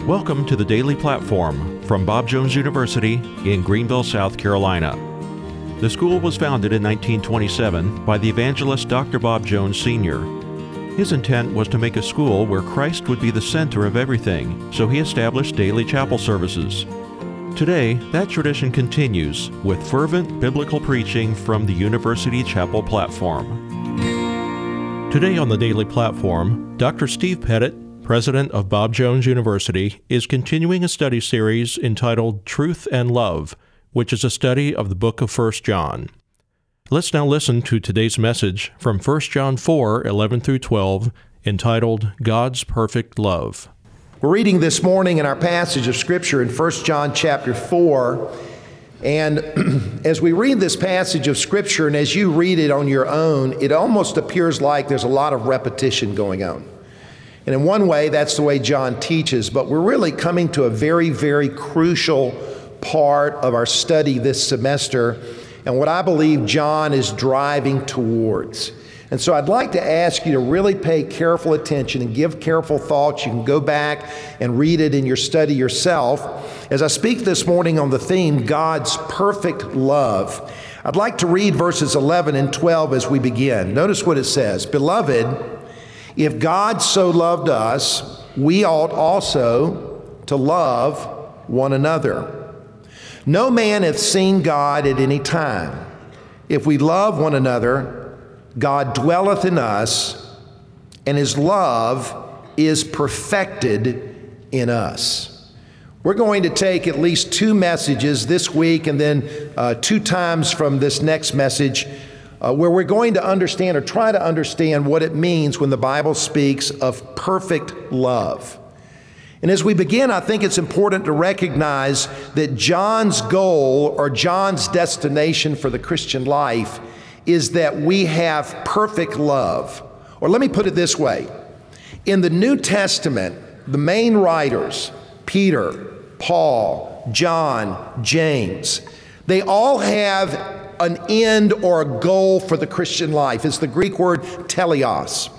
Welcome to the Daily Platform from Bob Jones University in Greenville, South Carolina. The school was founded in 1927 by the evangelist Dr. Bob Jones Sr. His intent was to make a school where Christ would be the center of everything, so he established daily chapel services. Today, that tradition continues with fervent biblical preaching from the University Chapel platform. Today on the Daily Platform, Dr. Steve Pettit, president of Bob Jones University, is continuing a study series entitled Truth and Love, which is a study of the book of 1 John. Let's now listen to today's message from 1 John 4, 11 through 12, entitled God's Perfect Love. We're reading this morning in our passage of Scripture in 1 John chapter 4, and as we read this passage of Scripture, and as you read it on your own, it almost appears like there's a lot of repetition going on. And in one way, that's the way John teaches, but we're really coming to a very, very crucial part of our study this semester, and what I believe John is driving towards. And so I'd like to ask you to really pay careful attention and give careful thought. You can go back and read it in your study yourself. As I speak this morning on the theme, God's perfect love, I'd like to read verses 11 and 12 as we begin. Notice what it says. Beloved, if God so loved us, we ought also to love one another. No man hath seen God at any time. If we love one another, God dwelleth in us, and his love is perfected in us. We're going to take at least two messages this week and then two times from this next message where we're going to understand or try to understand what it means when the Bible speaks of perfect love. And as we begin, I think it's important to recognize that John's goal or John's destination for the Christian life is that we have perfect love. Or let me put it this way. In the New Testament, the main writers, Peter, Paul, John, James, they all have an end or a goal for the Christian life. It's the Greek word teleos.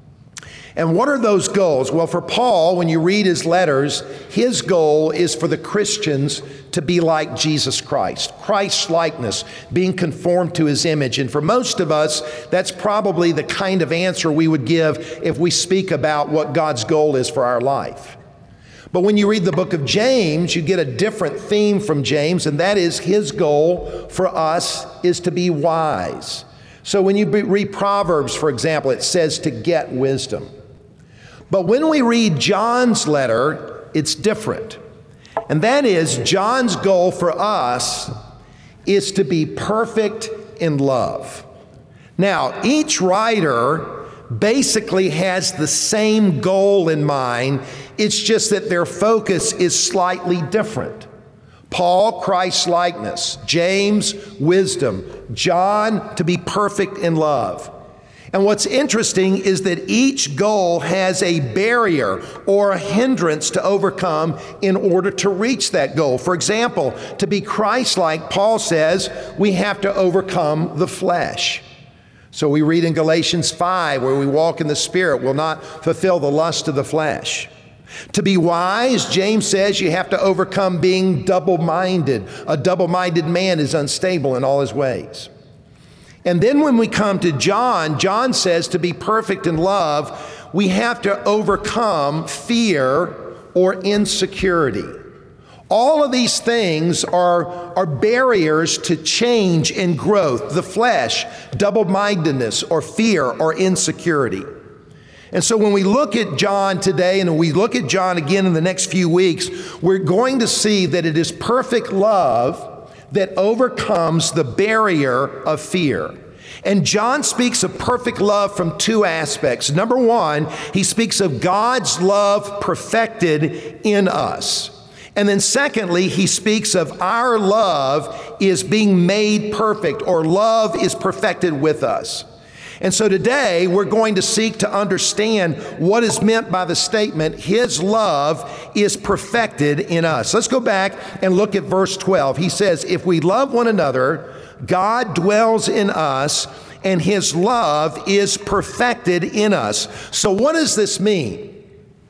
And what are those goals? Well, for Paul, when you read his letters, his goal is for the Christians to be like Jesus Christ. Christ's likeness, being conformed to his image. And for most of us, that's probably the kind of answer we would give if we speak about what God's goal is for our life. But when you read the book of James, you get a different theme from James, and that is his goal for us is to be wise. So when you read Proverbs, for example, it says to get wisdom. But when we read John's letter, it's different. And that is, John's goal for us is to be perfect in love. Now, each writer basically has the same goal in mind. It's just that their focus is slightly different. Paul, Christ's likeness. James, wisdom. John, to be perfect in love. And what's interesting is that each goal has a barrier or a hindrance to overcome in order to reach that goal. For example, to be Christ-like, Paul says, we have to overcome the flesh. So we read in Galatians 5, where we walk in the Spirit, will not fulfill the lust of the flesh. To be wise, James says you have to overcome being double-minded. A double-minded man is unstable in all his ways. And then when we come to John, John says to be perfect in love, we have to overcome fear or insecurity. All of these things are barriers to change and growth. The flesh, double-mindedness, or fear or insecurity. And so when we look at John today and we look at John again in the next few weeks, we're going to see that it is perfect love that overcomes the barrier of fear. And John speaks of perfect love from two aspects. Number one, he speaks of God's love perfected in us. And then secondly, he speaks of our love is being made perfect, or love is perfected with us. And so today we're going to seek to understand what is meant by the statement, his love is perfected in us. Let's go back and look at verse 12. He says, if we love one another, God dwells in us, and his love is perfected in us. So what does this mean?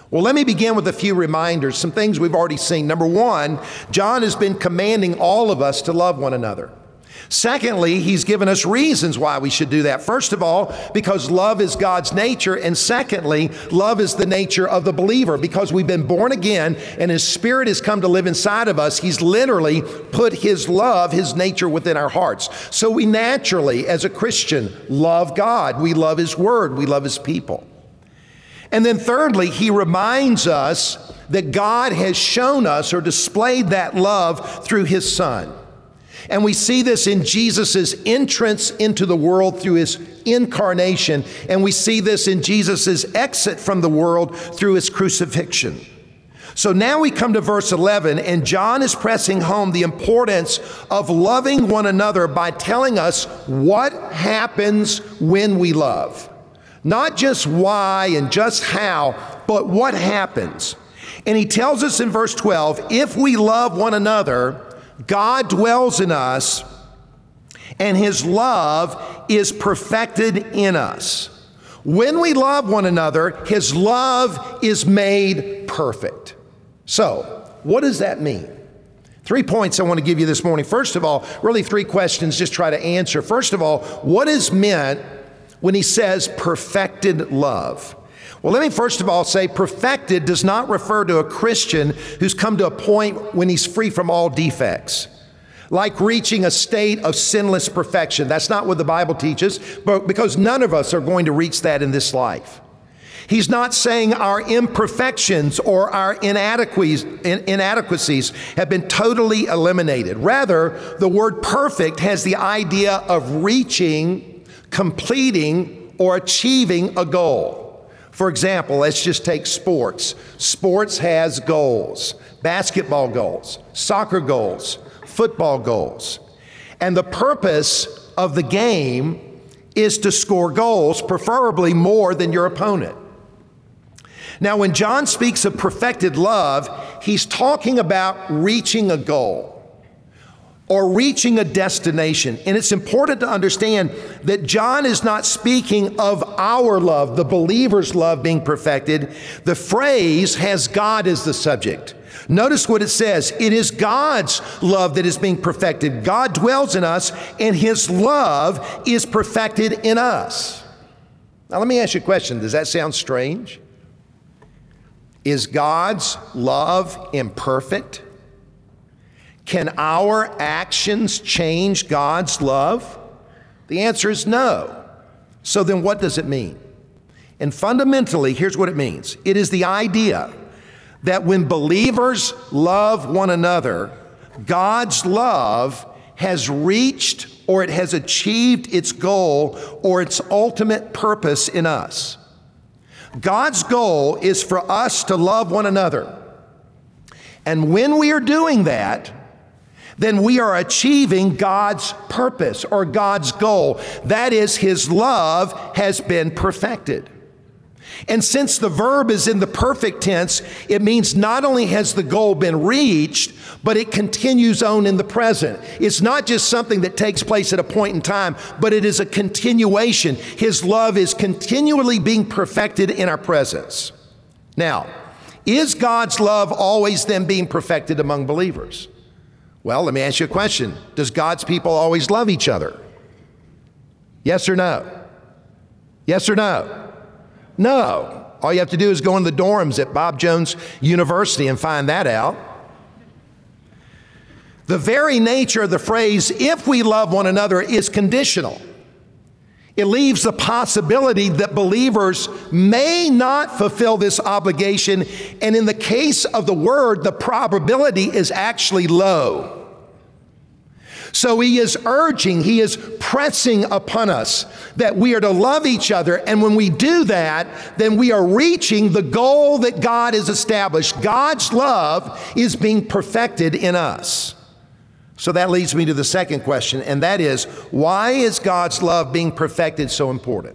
Well, let me begin with a few reminders, some things we've already seen. Number one, John has been commanding all of us to love one another. Secondly, he's given us reasons why we should do that. First of all, because love is God's nature. And secondly, love is the nature of the believer. Because we've been born again and His Spirit has come to live inside of us, He's literally put His love, His nature within our hearts. So we naturally, as a Christian, love God. We love His Word. We love His people. And then thirdly, He reminds us that God has shown us or displayed that love through His Son. And we see this in Jesus' entrance into the world through His incarnation, and we see this in Jesus' exit from the world through His crucifixion. So now we come to verse 11, and John is pressing home the importance of loving one another by telling us what happens when we love. Not just why and just how, but what happens. And he tells us in verse 12, if we love one another, God dwells in us, and His love is perfected in us. When we love one another, His love is made perfect. So, what does that mean? 3 points I want to give you this morning. First of all, really 3 questions, just try to answer. First of all, what is meant when he says perfected love? Well, let me first of all say perfected does not refer to a Christian who's come to a point when he's free from all defects, like reaching a state of sinless perfection. That's not what the Bible teaches, but because none of us are going to reach that in this life. He's not saying our imperfections or our inadequacies have been totally eliminated. Rather, the word perfect has the idea of reaching, completing, or achieving a goal. For example, let's just take sports. Sports has goals, basketball goals, soccer goals, football goals. And the purpose of the game is to score goals, preferably more than your opponent. Now, when John speaks of perfected love, he's talking about reaching a goal or reaching a destination. And it's important to understand that John is not speaking of our love, the believer's love being perfected. The phrase has God as the subject. Notice what it says. It is God's love that is being perfected. God dwells in us, and His love is perfected in us. Now, let me ask you a question. Does that sound strange? Is God's love imperfect? Can our actions change God's love? The answer is no. So then what does it mean? And fundamentally, here's what it means. It is the idea that when believers love one another, God's love has reached or it has achieved its goal or its ultimate purpose in us. God's goal is for us to love one another. And when we are doing that, then we are achieving God's purpose or God's goal. That is, His love has been perfected. And since the verb is in the perfect tense, it means not only has the goal been reached, but it continues on in the present. It's not just something that takes place at a point in time, but it is a continuation. His love is continually being perfected in our presence. Now, is God's love always then being perfected among believers? Well, let me ask you a question. Does God's people always love each other? Yes or no? Yes or no? No. All you have to do is go in the dorms at Bob Jones University and find that out. The very nature of the phrase, if we love one another, is conditional. It leaves the possibility that believers may not fulfill this obligation, and in the case of the word, the probability is actually low. So he is urging, he is pressing upon us that we are to love each other, and when we do that, then we are reaching the goal that God has established. God's love is being perfected in us. So that leads me to the second question, and that is, why is God's love being perfected so important?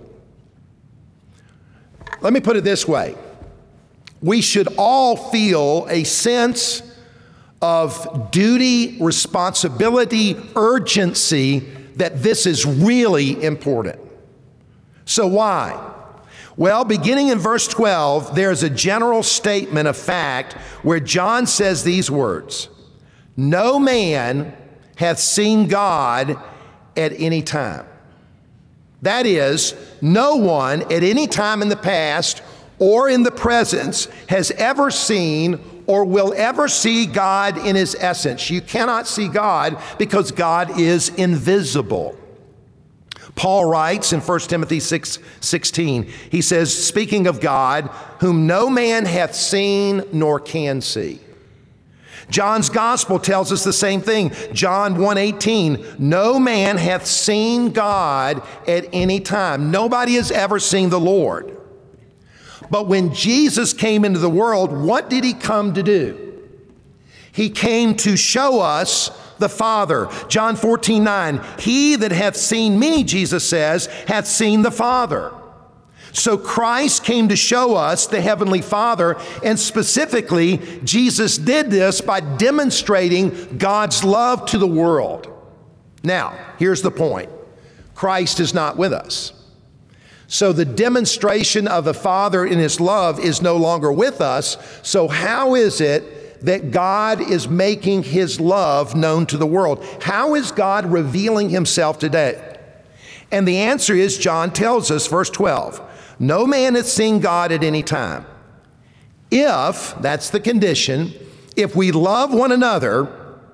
Let me put it this way. We should all feel a sense of duty, responsibility, urgency that this is really important. So why? Well, beginning in verse 12, there's a general statement of fact where John says these words, "No man hath seen God at any time." That is, no one at any time in the past or in the present has ever seen or will ever see God in his essence. You cannot see God because God is invisible. Paul writes in 1 Timothy 6:16, he says, speaking of God, whom no man hath seen nor can see. John's gospel tells us the same thing. John 1:18, no man hath seen God at any time. Nobody has ever seen the Lord. But when Jesus came into the world, what did he come to do? He came to show us the Father. John 14:9, he that hath seen me, Jesus says, hath seen the Father. So Christ came to show us the Heavenly Father, and specifically, Jesus did this by demonstrating God's love to the world. Now, here's the point. Christ is not with us. So the demonstration of the Father in his love is no longer with us. So how is it that God is making his love known to the world? How is God revealing himself today? And the answer is, John tells us, verse 12, no man hath seen God at any time. If, that's the condition, if we love one another,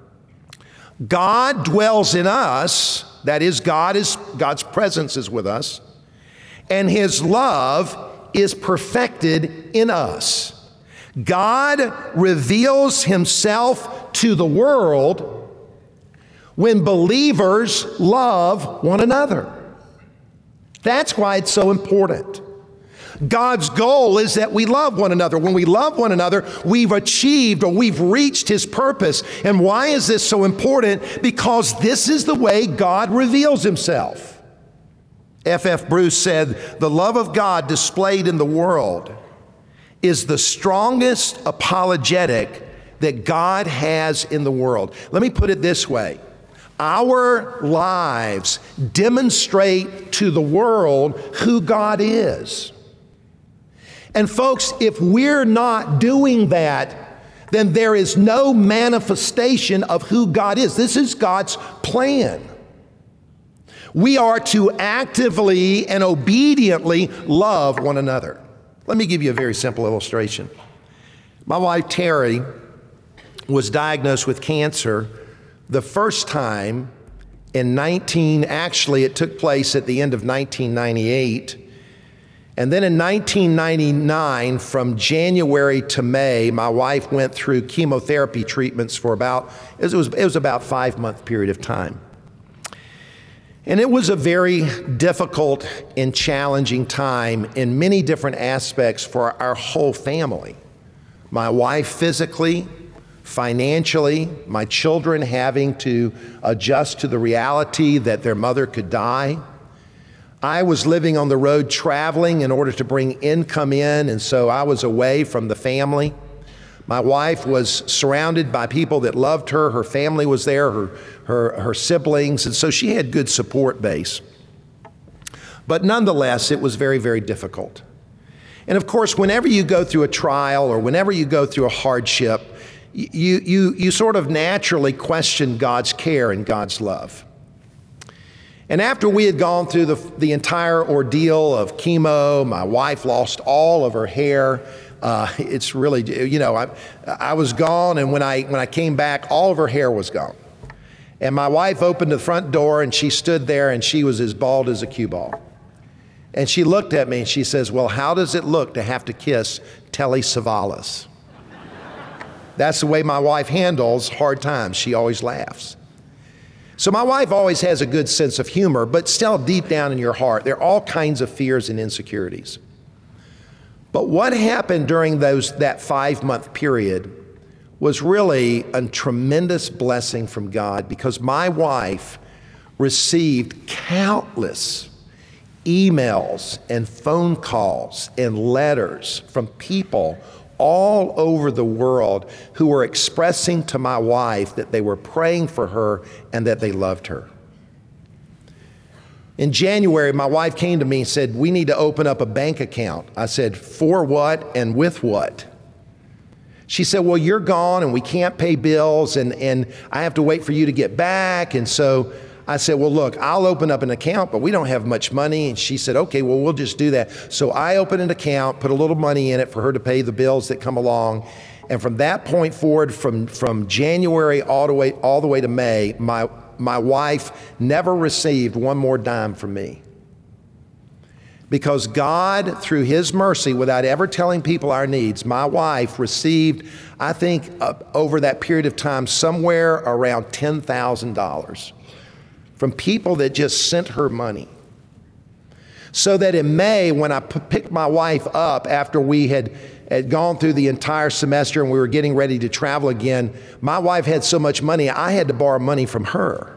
God dwells in us, that is, God's presence is with us, and his love is perfected in us. God reveals himself to the world when believers love one another. That's why it's so important. God's goal is that we love one another. When we love one another, we've achieved or we've reached his purpose. And why is this so important? Because this is the way God reveals himself. F.F. Bruce said, the love of God displayed in the world is the strongest apologetic that God has in the world. Let me put it this way. Our lives demonstrate to the world who God is. And folks, if we're not doing that, then there is no manifestation of who God is. This is God's plan. We are to actively and obediently love one another. Let me give you a very simple illustration. My wife, Terry, was diagnosed with cancer the first time it took place at the end of 1998. And then in 1999, from January to May, my wife went through chemotherapy treatments for about a 5-month period of time. And it was a very difficult and challenging time in many different aspects for our whole family. My wife physically, financially, my children having to adjust to the reality that their mother could die. I was living on the road traveling in order to bring income in, and so I was away from the family. My wife was surrounded by people that loved her. Her family was there, her siblings, and so she had good support base. But nonetheless, it was very, very difficult. And of course, whenever you go through a trial or whenever you go through a hardship, you sort of naturally question God's care and God's love. And after we had gone through the entire ordeal of chemo, my wife lost all of her hair. It's really, I was gone, and when I came back, all of her hair was gone. And my wife opened the front door, and she stood there, and she was as bald as a cue ball. And she looked at me, and she says, well, how does it look to have to kiss Telly Savalas? That's the way my wife handles hard times. She always laughs. So my wife always has a good sense of humor, but still deep down in your heart, there are all kinds of fears and insecurities. But what happened during that 5-month period was really a tremendous blessing from God, because my wife received countless emails and phone calls and letters from people all over the world who were expressing to my wife that they were praying for her and that they loved her. In January, my wife came to me and said, we need to open up a bank account. I said, for what and with what? She said, well, you're gone and we can't pay bills and I have to wait for you to get back. And so I said, well, look, I'll open up an account, but we don't have much money. And she said, okay, well, we'll just do that. So I opened an account, put a little money in it for her to pay the bills that come along. And from that point forward, from January all the way to May, my wife never received one more dime from me. Because God, through His mercy, without ever telling people our needs, my wife received, I think, over that period of time, somewhere around $10,000 from people that just sent her money. So that in May, when I picked my wife up after we had gone through the entire semester and we were getting ready to travel again, my wife had so much money, I had to borrow money from her.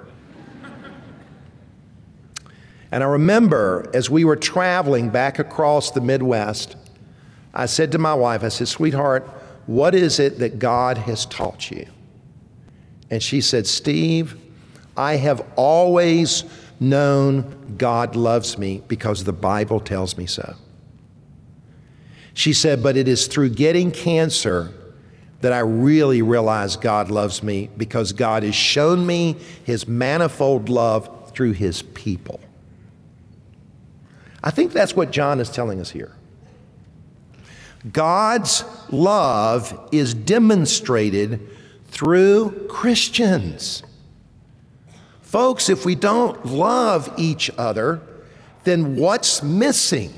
And I remember as we were traveling back across the Midwest, I said to my wife, I said, sweetheart, what is it that God has taught you? And she said, Steve, I have always known God loves me because the Bible tells me so. She said, but it is through getting cancer that I really realize God loves me because God has shown me His manifold love through His people. I think that's what John is telling us here. God's love is demonstrated through Christians. Folks, if we don't love each other, then what's missing?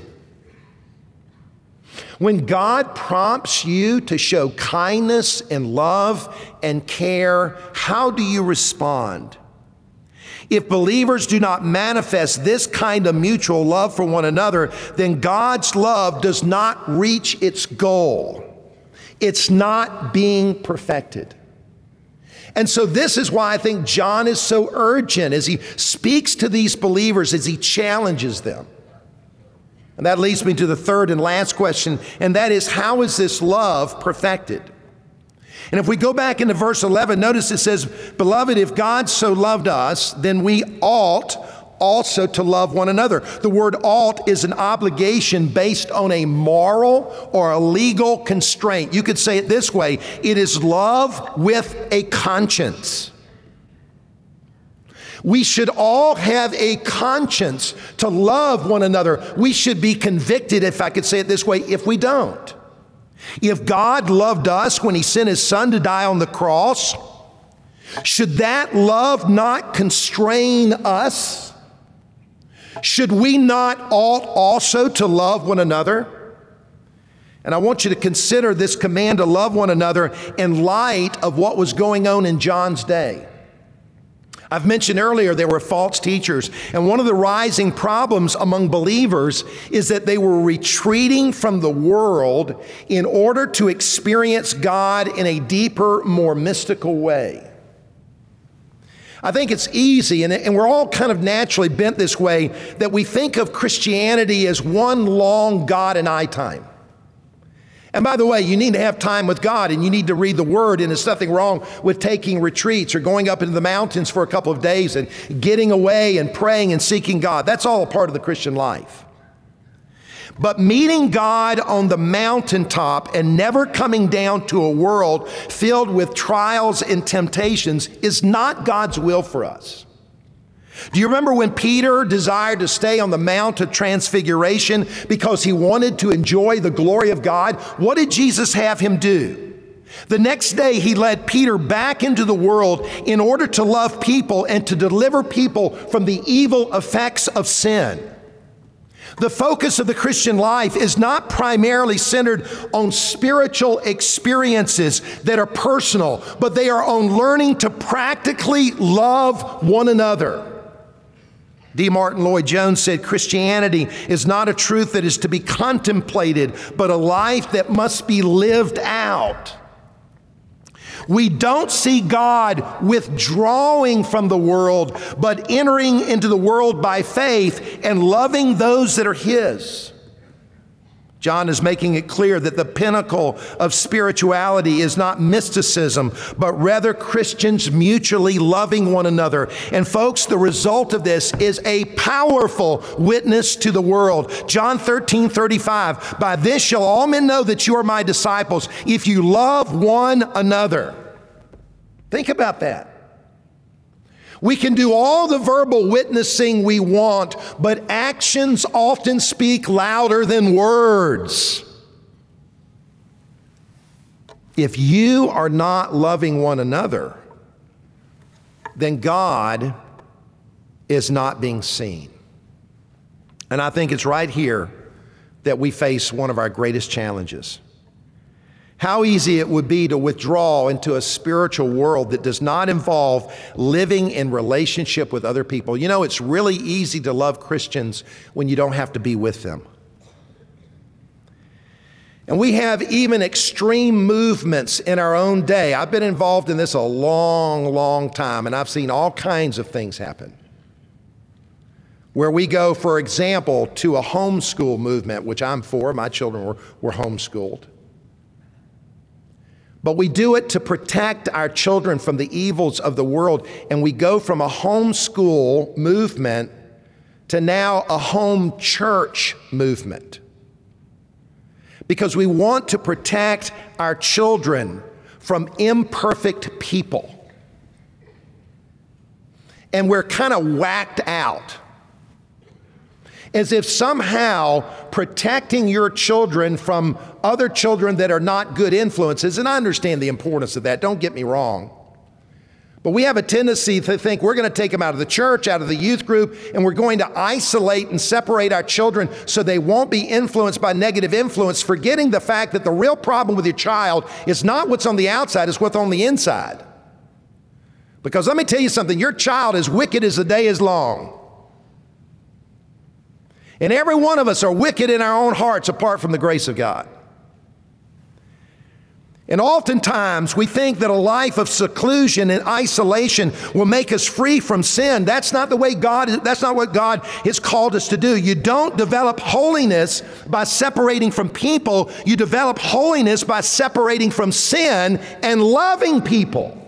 When God prompts you to show kindness and love and care, how do you respond? If believers do not manifest this kind of mutual love for one another, then God's love does not reach its goal. It's not being perfected. And so this is why I think John is so urgent as he speaks to these believers, as he challenges them. And that leads me to the third and last question, and that is, how is this love perfected? And if we go back into verse 11, notice it says, beloved, if God so loved us, then we ought also to love one another. The word ought is an obligation based on a moral or a legal constraint. You could say it this way, it is love with a conscience. We should all have a conscience to love one another. We should be convicted, if I could say it this way, if we don't. If God loved us when He sent His Son to die on the cross, should that love not constrain us? Should we not ought also to love one another? And I want you to consider this command to love one another in light of what was going on in John's day. I've mentioned earlier there were false teachers, and one of the rising problems among believers is that they were retreating from the world in order to experience God in a deeper, more mystical way. I think it's easy, and we're all kind of naturally bent this way, that we think of Christianity as one long God and I time. And by the way, you need to have time with God and you need to read the Word, and there's nothing wrong with taking retreats or going up into the mountains for a couple of days and getting away and praying and seeking God. That's all a part of the Christian life. But meeting God on the mountaintop and never coming down to a world filled with trials and temptations is not God's will for us. Do you remember when Peter desired to stay on the Mount of Transfiguration because he wanted to enjoy the glory of God? What did Jesus have him do? The next day, he led Peter back into the world in order to love people and to deliver people from the evil effects of sin. The focus of the Christian life is not primarily centered on spiritual experiences that are personal, but they are on learning to practically love one another. D. Martin Lloyd-Jones said, Christianity is not a truth that is to be contemplated, but a life that must be lived out. We don't see God withdrawing from the world, but entering into the world by faith and loving those that are His. John is making it clear that the pinnacle of spirituality is not mysticism, but rather Christians mutually loving one another. And folks, the result of this is a powerful witness to the world. John 13:35, by this shall all men know that you are my disciples, if you love one another. Think about that. We can do all the verbal witnessing we want, but actions often speak louder than words. If you are not loving one another, then God is not being seen. And I think it's right here that we face one of our greatest challenges. How easy it would be to withdraw into a spiritual world that does not involve living in relationship with other people. You know, it's really easy to love Christians when you don't have to be with them. And we have even extreme movements in our own day. I've been involved in this a long time, and I've seen all kinds of things happen. Where we go, for example, to a homeschool movement, which I'm for. My children were homeschooled. But we do it to protect our children from the evils of the world. And we go from a homeschool movement to now a home church movement. Because we want to protect our children from imperfect people. And we're kind of whacked out. As if somehow protecting your children from other children that are not good influences, and I understand the importance of that, don't get me wrong. But we have a tendency to think we're going to take them out of the church, out of the youth group, and we're going to isolate and separate our children so they won't be influenced by negative influence, forgetting the fact that the real problem with your child is not what's on the outside, it's what's on the inside. Because let me tell you something, your child is wicked as the day is long. And every one of us are wicked in our own hearts apart from the grace of God. And oftentimes we think that a life of seclusion and isolation will make us free from sin. That's not what God has called us to do. You don't develop holiness by separating from people. You develop holiness by separating from sin and loving people.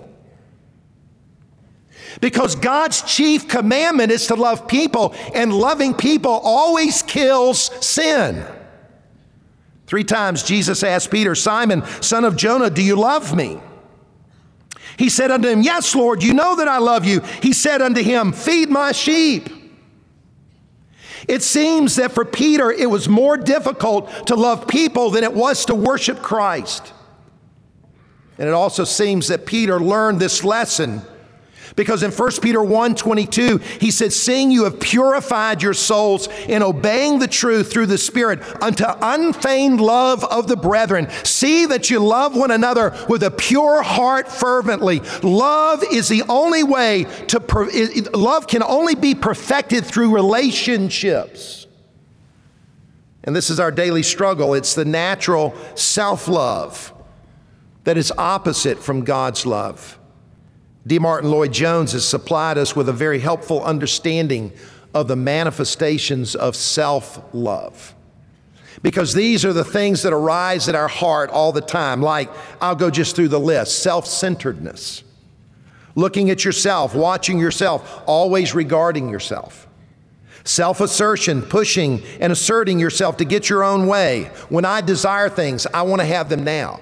Because God's chief commandment is to love people, and loving people always kills sin. 3 times Jesus asked Peter, Simon, son of Jonah, do you love me? He said unto him, yes, Lord, you know that I love you. He said unto him, feed my sheep. It seems that for Peter, it was more difficult to love people than it was to worship Christ. And it also seems that Peter learned this lesson because in 1 Peter 1:22, he said, seeing you have purified your souls in obeying the truth through the Spirit unto unfeigned love of the brethren. See that you love one another with a pure heart fervently. Love is the only way love can only be perfected through relationships. And this is our daily struggle. It's the natural self-love that is opposite from God's love. D. Martin Lloyd-Jones has supplied us with a very helpful understanding of the manifestations of self-love. Because these are the things that arise in our heart all the time. Like, I'll go just through the list. Self-centeredness. Looking at yourself, watching yourself, always regarding yourself. Self-assertion, pushing and asserting yourself to get your own way. When I desire things, I want to have them now.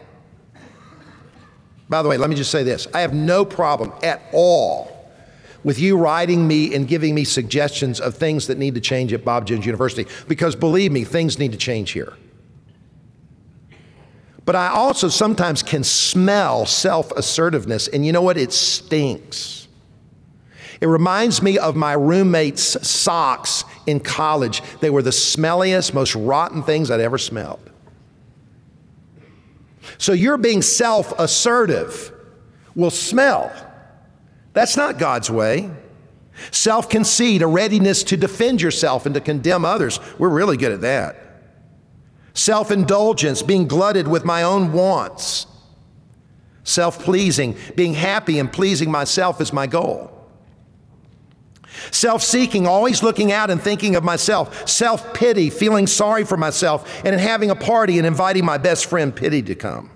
By the way, let me just say this. I have no problem at all with you writing me and giving me suggestions of things that need to change at Bob Jones University, because believe me, things need to change here. But I also sometimes can smell self-assertiveness, and you know what? It stinks. It reminds me of my roommate's socks in college. They were the smelliest, most rotten things I'd ever smelled. So you're being self-assertive will smell. That's not God's way. Self-conceit, a readiness to defend yourself and to condemn others. We're really good at that. Self-indulgence, being glutted with my own wants. Self-pleasing, being happy and pleasing myself is my goal. Self-seeking, always looking out and thinking of myself. Self-pity, feeling sorry for myself, and then having a party and inviting my best friend Pity to come.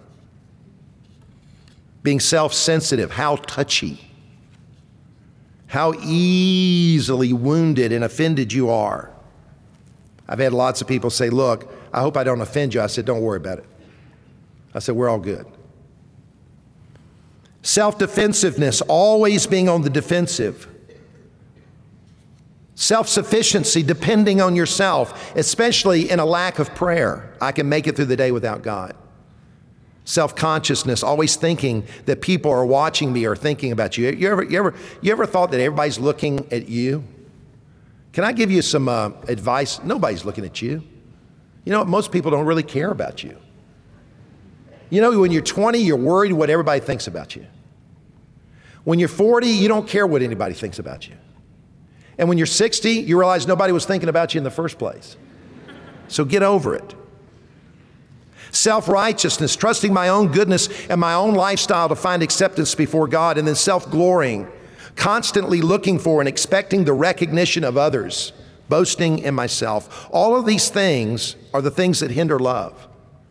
Being self-sensitive, how touchy, how easily wounded and offended you are. I've had lots of people say, look, I hope I don't offend you. I said, don't worry about it. I said, we're all good. Self-defensiveness, always being on the defensive. Self-sufficiency, depending on yourself, especially in a lack of prayer. I can make it through the day without God. Self-consciousness, always thinking that people are watching me or thinking about you. You ever thought that everybody's looking at you? Can I give you some advice? Nobody's looking at you. You know, most people don't really care about you. You know, when you're 20, you're worried what everybody thinks about you. When you're 40, you don't care what anybody thinks about you. And when you're 60, you realize nobody was thinking about you in the first place. So get over it. Self-righteousness, trusting my own goodness and my own lifestyle to find acceptance before God, and then self-glorying, constantly looking for and expecting the recognition of others, boasting in myself. All of these things are the things that hinder love.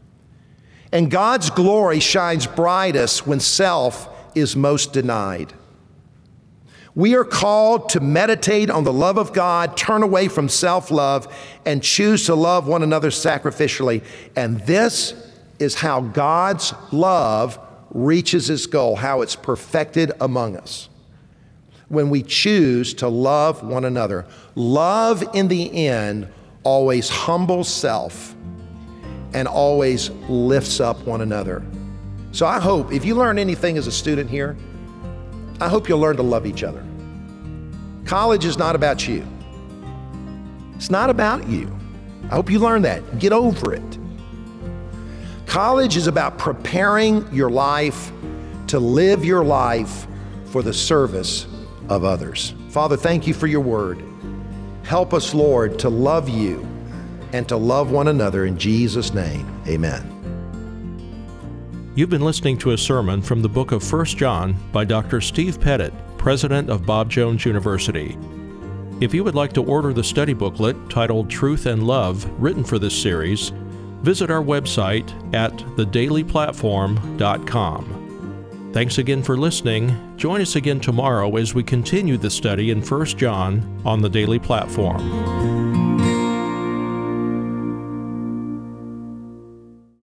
And God's glory shines brightest when self is most denied. We are called to meditate on the love of God, turn away from self-love, and choose to love one another sacrificially. And this is how God's love reaches its goal, how it's perfected among us. When we choose to love one another. Love, in the end, always humbles self and always lifts up one another. So I hope, if you learn anything as a student here, I hope you'll learn to love each other. College is not about you. It's not about you. I hope you learn that. Get over it. College is about preparing your life to live your life for the service of others. Father, thank you for your word. Help us, Lord, to love you and to love one another. In Jesus' name, amen. You've been listening to a sermon from the book of 1 John by Dr. Steve Pettit, president of Bob Jones University. If you would like to order the study booklet titled Truth and Love, written for this series, visit our website at thedailyplatform.com. Thanks again for listening. Join us again tomorrow as we continue the study in 1 John on the Daily Platform.